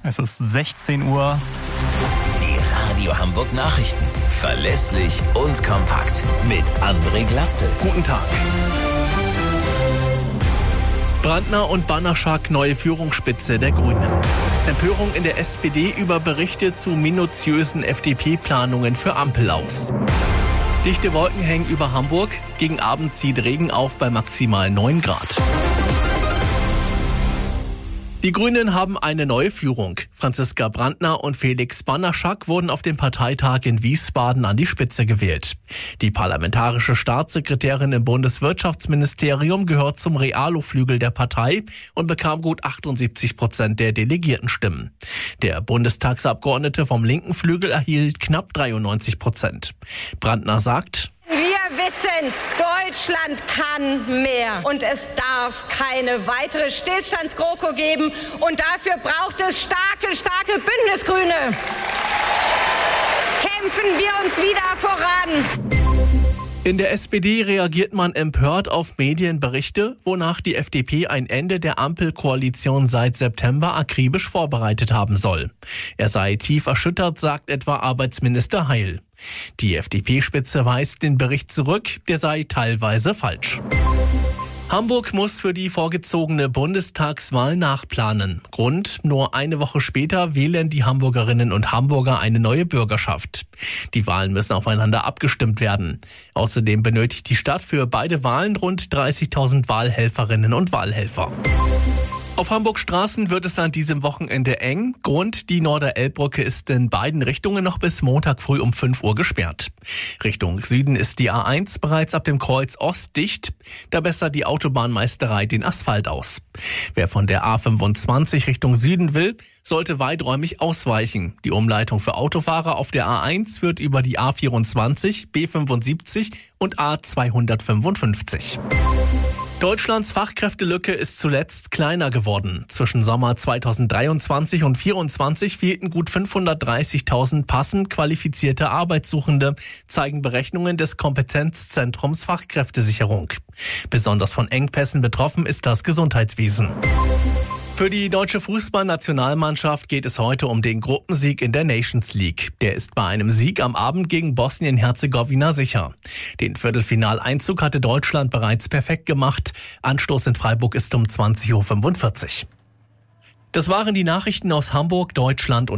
Es ist 16 Uhr. Die Radio Hamburg Nachrichten. Verlässlich und kompakt. Mit André Glatzel. Guten Tag. Brandner und Banaschak neue Führungsspitze der Grünen. Empörung in der SPD über Berichte zu minutiösen FDP-Planungen für Ampel aus. Dichte Wolken hängen über Hamburg. Gegen Abend zieht Regen auf bei maximal 9 Grad. Die Grünen haben eine neue Führung. Franziska Brandner und Felix Banaschak wurden auf dem Parteitag in Wiesbaden an die Spitze gewählt. Die parlamentarische Staatssekretärin im Bundeswirtschaftsministerium gehört zum Realo-Flügel der Partei und bekam gut 78% der Delegiertenstimmen. Der Bundestagsabgeordnete vom linken Flügel erhielt knapp 93%. Brandner sagt: Wir wissen, Deutschland kann mehr und es darf keine weitere Stillstands-GroKo geben und dafür braucht es starke Bündnisgrüne. Kämpfen wir uns wieder voran. In der SPD reagiert man empört auf Medienberichte, wonach die FDP ein Ende der Ampelkoalition seit September akribisch vorbereitet haben soll. Er sei tief erschüttert, sagt etwa Arbeitsminister Heil. Die FDP-Spitze weist den Bericht zurück, der sei teilweise falsch. Hamburg muss für die vorgezogene Bundestagswahl nachplanen. Grund: nur eine Woche später wählen die Hamburgerinnen und Hamburger eine neue Bürgerschaft. Die Wahlen müssen aufeinander abgestimmt werden. Außerdem benötigt die Stadt für beide Wahlen rund 30.000 Wahlhelferinnen und Wahlhelfer. Auf Hamburgs Straßen wird es an diesem Wochenende eng. Grund: die Norderelbbrücke ist in beiden Richtungen noch bis Montag früh um 5 Uhr gesperrt. Richtung Süden ist die A1 bereits ab dem Kreuz Ost dicht. Da bessert die Autobahnmeisterei den Asphalt aus. Wer von der A25 Richtung Süden will, sollte weiträumig ausweichen. Die Umleitung für Autofahrer auf der A1 wird über die A24, B75 und A255. Deutschlands Fachkräftelücke ist zuletzt kleiner geworden. Zwischen Sommer 2023 und 2024 fehlten gut 530.000 passend qualifizierte Arbeitssuchende, zeigen Berechnungen des Kompetenzzentrums Fachkräftesicherung. Besonders von Engpässen betroffen ist das Gesundheitswesen. Für die deutsche Fußballnationalmannschaft geht es heute um den Gruppensieg in der Nations League. Der ist bei einem Sieg am Abend gegen Bosnien-Herzegowina sicher. Den Viertelfinaleinzug hatte Deutschland bereits perfekt gemacht. Anstoß in Freiburg ist um 20.45 Uhr. Das waren die Nachrichten aus Hamburg, Deutschland und